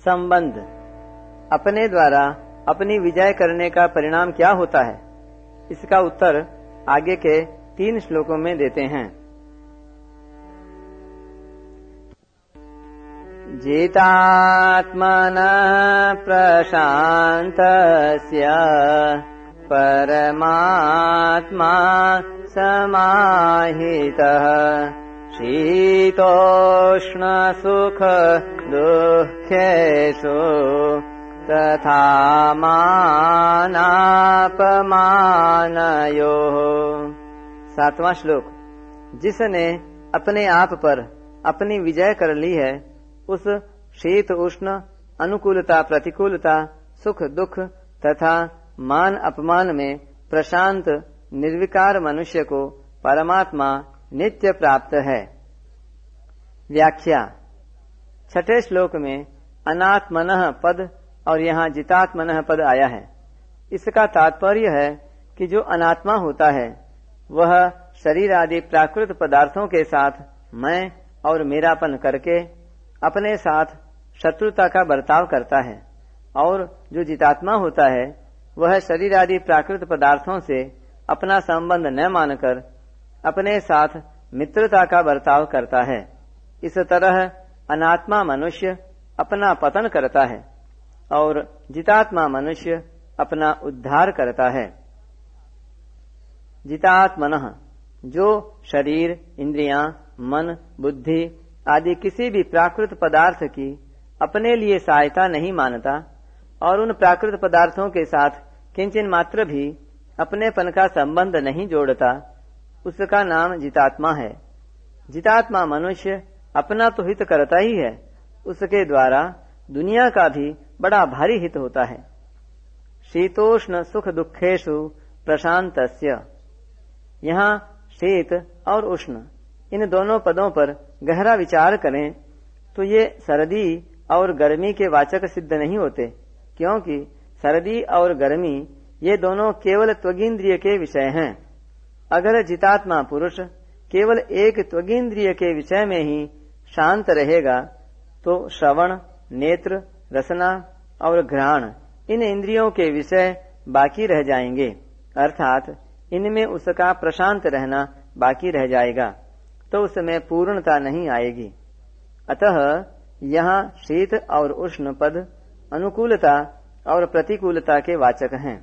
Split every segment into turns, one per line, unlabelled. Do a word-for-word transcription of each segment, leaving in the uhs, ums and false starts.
संबंध अपने द्वारा अपनी विजय करने का परिणाम क्या होता है, इसका उत्तर आगे के तीन श्लोकों में देते हैं। जितात्मनः प्रशान्तस्य परमात्मा समाहितः शीतोष्ण सुख दुःखेषु तथा मानापमानयोः। सातवां श्लोक। जिसने अपने आप पर अपनी विजय कर ली है, उस शीत उष्ण, अनुकूलता प्रतिकूलता, सुख दुख तथा मान अपमान में प्रशांत निर्विकार मनुष्य को परमात्मा नित्य प्राप्त है। व्याख्या। छठे श्लोक में अनात्मनः पद और यहाँ जितात्मनः पद आया है। इसका तात्पर्य है कि जो अनात्मा होता है वह शरीर आदि प्राकृत पदार्थों के साथ मैं और मेरापन करके अपने साथ शत्रुता का बर्ताव करता है, और जो जितात्मा होता है वह शरीर आदि प्राकृत पदार्थों से अपना संबंध न मानकर अपने साथ मित्रता का बर्ताव करता है। इस तरह अनात्मा मनुष्य अपना पतन करता है और जितात्मा मनुष्य अपना उद्धार करता है। जितात्मनः जो शरीर, इंद्रियां, मन, बुद्धि आदि किसी भी प्राकृत पदार्थ की अपने लिए सहायता नहीं मानता और उन प्राकृत पदार्थों के साथ किंचन मात्र भी अपनेपन का संबंध नहीं जोड़ता, उसका नाम जितात्मा है। जितात्मा मनुष्य अपना तो हित करता ही है, उसके द्वारा दुनिया का भी बड़ा भारी हित होता है। शीतोष्ण सुख दुखेषु प्रशांतस्य। यहाँ शीत और उष्ण इन दोनों पदों पर गहरा विचार करें तो ये सर्दी और गर्मी के वाचक सिद्ध नहीं होते, क्योंकि सर्दी और गर्मी ये दोनों केवल त्वगिंद्रिय के विषय हैं। अगर जितात्मा पुरुष केवल एक त्वगिंद्रिय के विषय में ही शांत रहेगा तो श्रवण, नेत्र, रसना और घ्राण इन इंद्रियों के विषय बाकी रह जाएंगे, अर्थात इनमें उसका प्रशांत रहना बाकी रह जाएगा, तो उसमें पूर्णता नहीं आएगी। अतः यहाँ शीत और उष्ण पद अनुकूलता और प्रतिकूलता के वाचक हैं।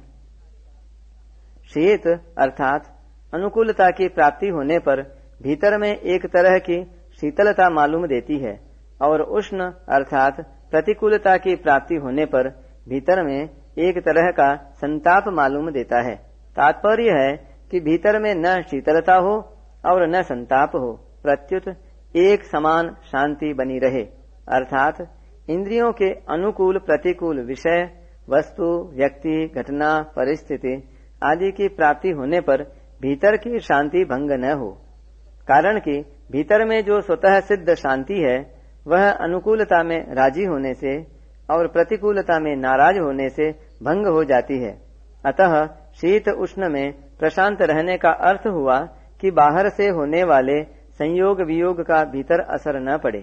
शीत अर्थात अनुकूलता की प्राप्ति होने पर भीतर में एक तरह की शीतलता मालूम देती है, और उष्ण अर्थात प्रतिकूलता की प्राप्ति होने पर भीतर में एक तरह का संताप मालूम देता है। तात्पर्य है कि भीतर में न शीतलता हो और न संताप हो, प्रत्युत एक समान शांति बनी रहे, अर्थात इंद्रियों के अनुकूल प्रतिकूल विषय, वस्तु, व्यक्ति, घटना, परिस्थिति आदि की प्राप्ति होने पर भीतर की शांति भंग न हो। कारण कि भीतर में जो स्वतः सिद्ध शांति है वह अनुकूलता में राजी होने से और प्रतिकूलता में नाराज होने से भंग हो जाती है। अतः शीत उष्ण में प्रशांत रहने का अर्थ हुआ कि बाहर से होने वाले संयोग वियोग का भीतर असर न पड़े।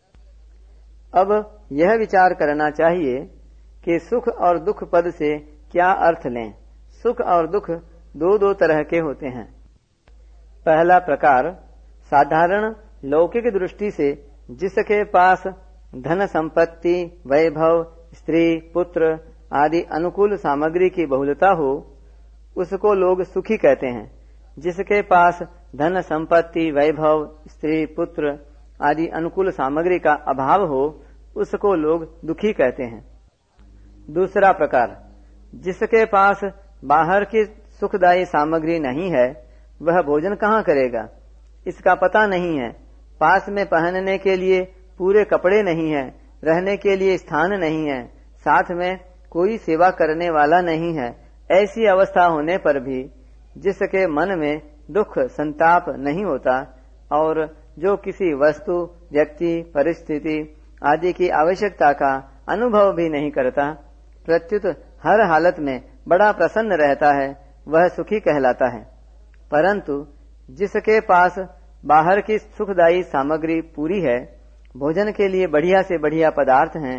अब यह विचार करना चाहिए कि सुख और दुख पद से क्या अर्थ लें। सुख और दुख दो दो तरह के होते हैं। पहला प्रकार साधारण लौकिक दृष्टि से जिसके पास धन संपत्ति, वैभव, स्त्री, पुत्र आदि अनुकूल सामग्री की बहुलता हो, उसको लोग सुखी कहते हैं। जिसके पास धन संपत्ति, वैभव, स्त्री, पुत्र आदि अनुकूल सामग्री का अभाव हो, उसको लोग दुखी कहते हैं। दूसरा प्रकार, जिसके पास बाहर की सुखदायी सामग्री नहीं है, वह भोजन कहाँ करेगा, इसका पता नहीं है, पास में पहनने के लिए पूरे कपड़े नहीं है, रहने के लिए स्थान नहीं है, साथ में कोई सेवा करने वाला नहीं है। ऐसी अवस्था होने पर भी जिसके मन में दुख संताप नहीं होता और जो किसी वस्तु, व्यक्ति, परिस्थिति आदि की आवश्यकता का अनुभव भी नहीं करता, प्रत्युत हर हालत में बड़ा प्रसन्न रहता है, वह सुखी कहलाता है। परंतु जिसके पास बाहर की सुखदायी सामग्री पूरी है, भोजन के लिए बढ़िया से बढ़िया पदार्थ हैं,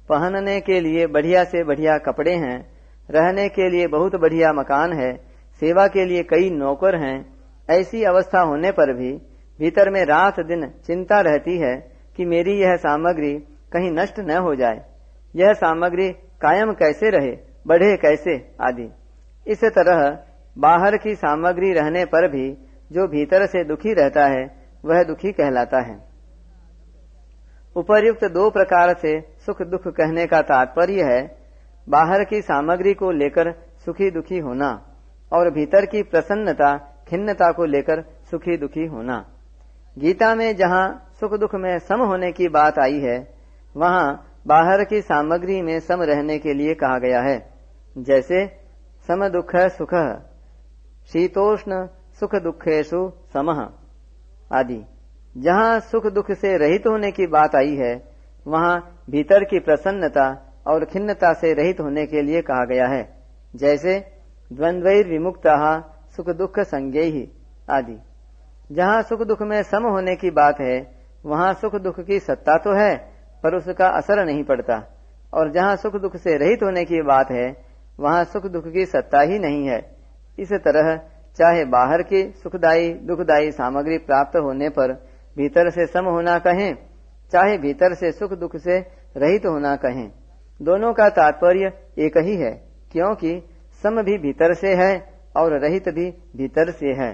पहनने के लिए बढ़िया से बढ़िया कपड़े हैं, रहने के लिए बहुत बढ़िया मकान है, सेवा के लिए कई नौकर हैं, ऐसी अवस्था होने पर भी भीतर में रात दिन चिंता रहती है कि मेरी यह सामग्री कहीं नष्ट न हो जाए, यह सामग्री कायम कैसे रहे, बढ़े कैसे आदि। इस तरह बाहर की सामग्री रहने पर भी जो भीतर से दुखी रहता है वह दुखी कहलाता है। उपर्युक्त दो प्रकार से सुख दुख कहने का तात्पर्य है बाहर की सामग्री को लेकर सुखी दुखी होना और भीतर की प्रसन्नता खिन्नता को लेकर सुखी दुखी होना। गीता में जहाँ सुख दुख में सम होने की बात आई है, वहाँ बाहर की सामग्री में सम रहने के लिए कहा गया है। जैसे सम दुख सुख, शीतोष्ण सुख दुखेषु समः आदि। जहाँ सुख दुख से रहित होने की बात आई है, वहाँ भीतर की प्रसन्नता और खिन्नता से रहित होने के लिए कहा गया है। जैसे द्वंद्वैर विमुक्तः सुख दुख संज्ञैहि आदि। जहाँ सुख दुख में सम होने की बात है, वहाँ सुख दुख की सत्ता तो है पर उसका असर नहीं पड़ता, और जहाँ सुख दुख से रहित होने की बात है, वहाँ सुख दुख की सत्ता ही नहीं है। इस तरह चाहे बाहर की सुखदायी दुखदायी सामग्री प्राप्त होने पर भीतर से सम होना कहें, चाहे भीतर से सुख दुख से रहित होना कहें, दोनों का तात्पर्य एक ही है, क्योंकि सम भी भीतर से है और रहित भी भीतर से है।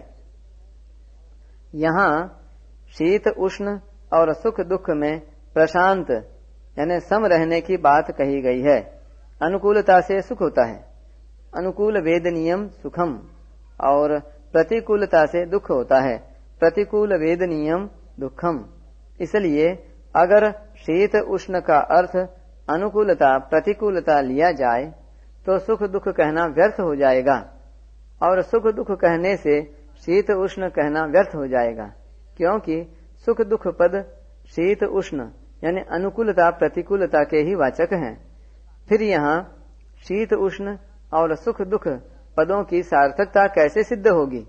यहाँ शीत उष्ण और सुख दुख में प्रशांत यानी सम रहने की बात कही गई है। अनुकूलता से सुख होता है, अनुकूल वेदनीयम सुखम, और प्रतिकूलता से दुख होता है, प्रतिकूल वेदनीयम दुखम। इसलिए अगर शीत उष्ण का अर्थ अनुकूलता प्रतिकूलता लिया जाए तो सुख दुख कहना व्यर्थ हो जाएगा, और सुख दुख कहने से शीत उष्ण कहना व्यर्थ हो जाएगा, क्योंकि सुख दुख पद शीत उष्ण यानी अनुकूलता प्रतिकूलता के ही वाचक हैं। फिर यहाँ शीत उष्ण और सुख दुख पदों की सार्थकता कैसे सिद्ध होगी?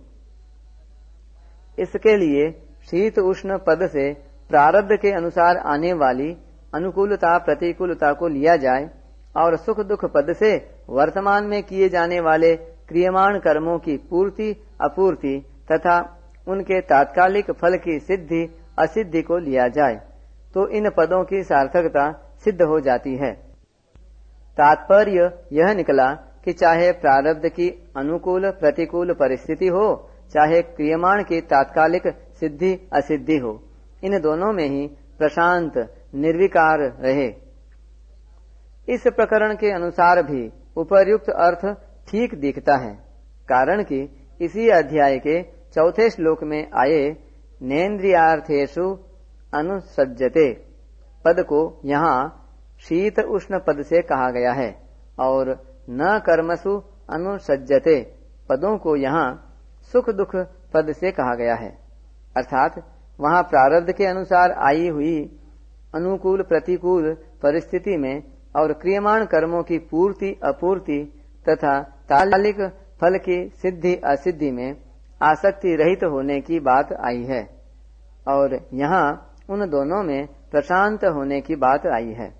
इसके लिए शीत उष्ण पद से प्रारब्ध के अनुसार आने वाली अनुकूलता प्रतिकूलता को लिया जाए, और सुख दुख पद से वर्तमान में किए जाने वाले क्रियमाण कर्मों की पूर्ति अपूर्ति तथा उनके तात्कालिक फल की सिद्धि असिद्धि को लिया जाए, तो इन पदों की सार्थकता सिद्ध हो जाती है। तात्पर्य यह निकला कि चाहे प्रारब्ध की अनुकूल प्रतिकूल परिस्थिति हो, चाहे क्रियमाण की तात्कालिक सिद्धि असिद्धि हो, इन दोनों में ही प्रशांत निर्विकार रहे। इस प्रकरण के अनुसार भी उपर्युक्त अर्थ ठीक दिखता है, कारण कि इसी अध्याय के चौथे श्लोक में आए नेन्द्रियार्थेषु अनुसज्जते पद को यहाँ शीत उष्ण पद से कहा गया है, और न कर्मसु अनुसज्जते पदों को यहाँ सुख दुख पद से कहा गया है। अर्थात वहाँ प्रारब्ध के अनुसार आई हुई अनुकूल प्रतिकूल परिस्थिति में और क्रियमाण कर्मों की पूर्ति अपूर्ति तथा तात्कालिक फल की सिद्धि असिद्धि में आसक्ति रहित होने की बात आई है, और यहाँ उन दोनों में प्रशांत होने की बात आई है।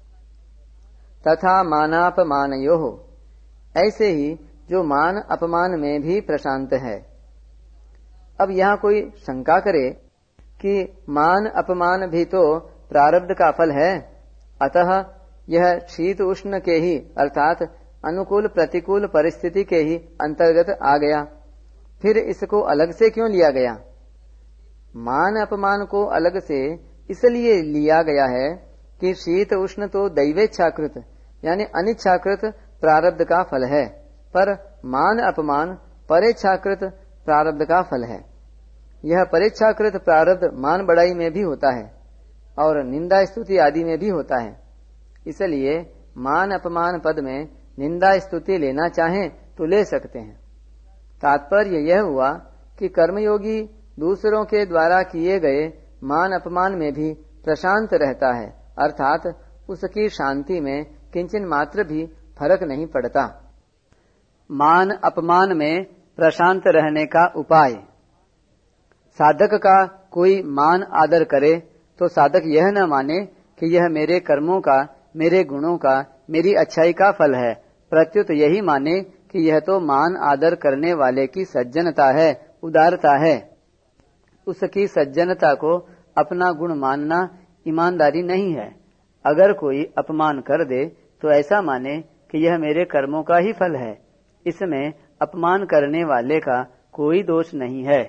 तथा मानापमानयोः, ऐसे ही जो मान अपमान में भी प्रशांत है। अब यहाँ कोई शंका करे कि मान अपमान भी तो प्रारब्ध का फल है, अतः यह शीत उष्ण के ही अर्थात अनुकूल प्रतिकूल परिस्थिति के ही अंतर्गत आ गया, फिर इसको अलग से क्यों लिया गया? मान अपमान को अलग से इसलिए लिया गया है कि शीत उष्ण तो दैवेच्छाकृत यानी अनिच्छाकृत प्रारब्ध का फल है, पर मान अपमान परेच्छाकृत प्रारब्ध का फल है। यह परेच्छाकृत प्रारब्ध मान बढ़ाई में भी होता है और निंदा स्तुति आदि में भी होता है। इसलिए मान अपमान पद में निंदा स्तुति लेना चाहें तो ले सकते हैं। तात्पर्य यह हुआ कि कर्मयोगी दूसरों के द्वारा किए गए मान अपमान में भी प्रशांत रहता है, अर्थात उसकी शांति में किंचन मात्र भी फर्क नहीं पड़ता। मान अपमान में प्रशांत रहने का उपाय। साधक का कोई मान आदर करे तो साधक यह न माने कि यह मेरे कर्मों का
मेरे गुणों का, मेरी अच्छाई का फल है। प्रत्युत यही माने कि यह तो मान आदर करने वाले की सज्जनता है, उदारता है। उसकी सज्जनता को अपना गुण मानना ईमानदारी नहीं है। अगर कोई अपमान कर दे तो ऐसा माने कि यह मेरे कर्मों का ही फल है। इसमें अपमान करने वाले का कोई दोष नहीं है।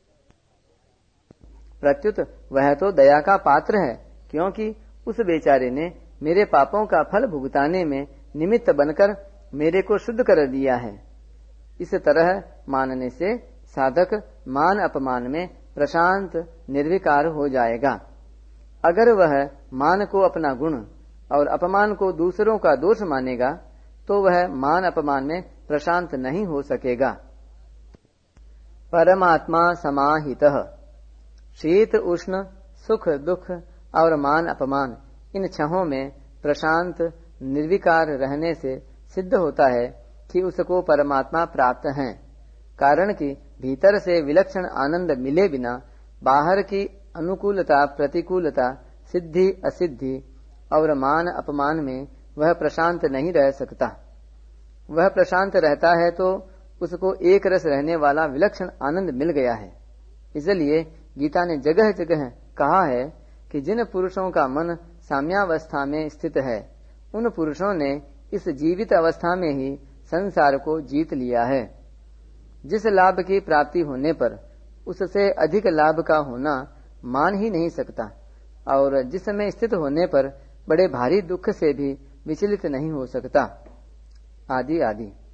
प्रत्युत वह तो दया का पात्र है, क्योंकि उस बेचारे ने मेरे पापों का फल भुगताने में निमित्त बनकर मेरे को शुद्ध कर दिया है। इस तरह मानने से साधक मान अपमान में प्रशांत निर्विकार हो जाएगा। अगर वह मान को अपना गुण और अपमान को दूसरों का दोष मानेगा तो वह मान अपमान में प्रशांत नहीं हो सकेगा। परमात्मा समाहितः। शीत उष्ण, सुख दुख और मान अपमान, इन छहों में प्रशांत निर्विकार रहने से सिद्ध होता है कि उसको परमात्मा प्राप्त है। कारण कि भीतर से विलक्षण आनंद मिले बिना बाहर की अनुकूलता प्रतिकूलता, सिद्धि असिद्धि और मान अपमान में वह प्रशांत नहीं रह सकता। वह प्रशांत रहता है तो उसको एक रस रहने वाला विलक्षण आनंद मिल गया है। इसलिए गीता ने जगह जगह कहा है कि जिन पुरुषों का मन साम्यावस्था में स्थित है, उन पुरुषों ने इस जीवित अवस्था में ही संसार को जीत लिया है। जिस लाभ की प्राप्ति होने पर उससे अधिक लाभ का होना मान ही नहीं सकता, और जिसमें स्थित होने पर बड़े भारी दुख से भी विचलित नहीं हो सकता, आदि आदि।